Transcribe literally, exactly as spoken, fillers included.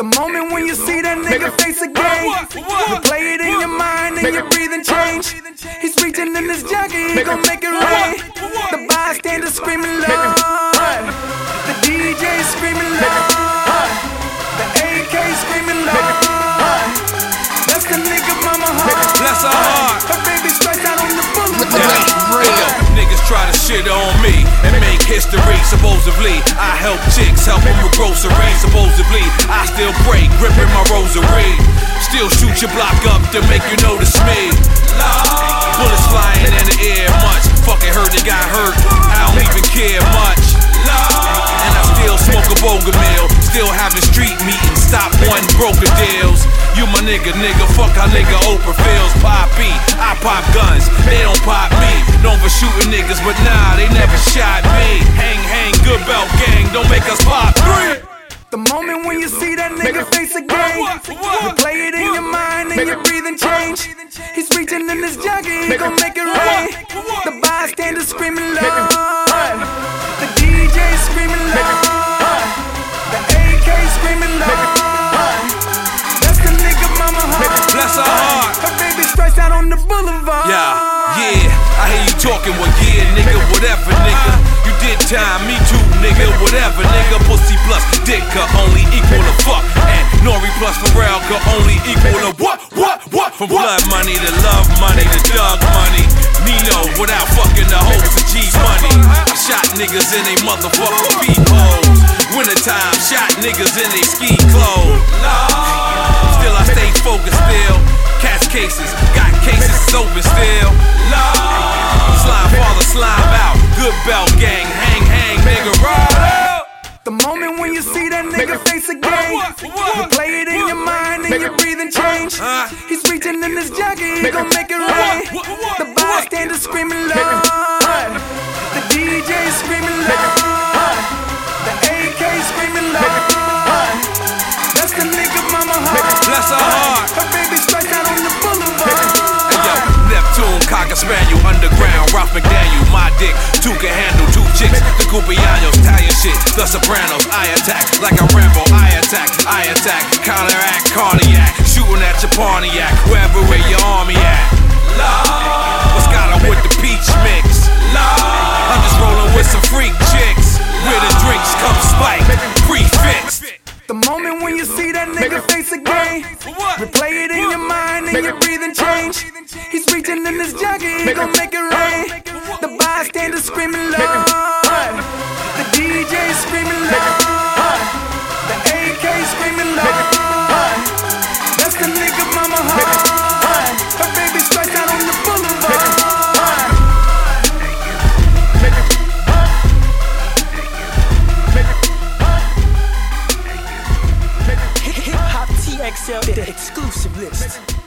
The moment when you see that nigga face again, replay it in your mind and your breathing change. He's reaching in his jacket, he gon' make it rain. The bystanders screaming Lord, the D J screaming Lord, the A K screaming Lord. That's the nigga mama heart. Bless her heart. Her baby strikes out on the boulevard. Yeah. Hey, yo, niggas try to shit on me and make history. Supposedly, I help chicks, help them with groceries. Supposedly, I still pray, gripping my rosary. Still shoot your block up to make you notice me. Bullets flying in the air, much. Fucking hurt, they got hurt. I don't even care much. And I still smoke a boga meal. Still having street meetings, stop one broker deals. You my nigga, nigga, fuck how nigga Oprah feels. Poppy, I pop guns, they don't pop me. Known for shooting niggas, but nah, they never shot me. Hang, hang, good belt gang, don't make us pop three. The moment when you see that nigga face again, replay it in your mind and your breathing change. He's reaching in his jacket, he gon' make it rain. The bystanders screaming Lord, the D J screaming Lord, the A K screaming Lord. That's the nigga mama heart. Bless her heart. Her baby strikes out on the boulevard. Yeah, yeah, I hear you talking, well yeah, nigga, whatever, nigga. You did time, me too, nigga, whatever, nigga. Pussy plus dick could only equal to fuck, and Nori plus Pharrell could only equal to what, what, what? From blood money to love money to dog money. Nino without fucking the hoes of G money. I shot niggas in they motherfucking peepholes. Wintertime, shot niggas in they ski clothes. Still I stay focused still. Catch cases, got cases open still. Slime father, slime out. Good belt gang, hang, hang, nigga, ride out. The moment when you see that nigga face again, replay it in your mind and your breathing change. He's reaching in his jacket, he gon' make it rain. The bystanders screaming Lord, the D J screaming Lord, the A K screaming Lord. That's the nigga mama heart. Bless her heart. Her baby strikes out on the boulevard. Hey, yo, Neptune, Cocker Spaniel, underground, Ralph McDaniel, my dick, two can handle two chicks, the Cupianos, Italian shit, the Sopranos, I attack, like a Rambo, I attack, I attack, counteract, cardiac, shooting at your Pontiac, wherever where your army at. What's got her with the peach mix? I'm just rolling with some freak chicks, where the drinks come spike, prefixed. The moment when you see that nigga face again, replay it in your mind and your breathing change. He's reaching in his jacket, he gon' make it rain. The bystanders screaming Lord, the D J screaming Lord, the A K screaming Lord. That's the nigga mama heart. Her baby strikes out on the boulevard. Hip Hop T X L, the exclusive list.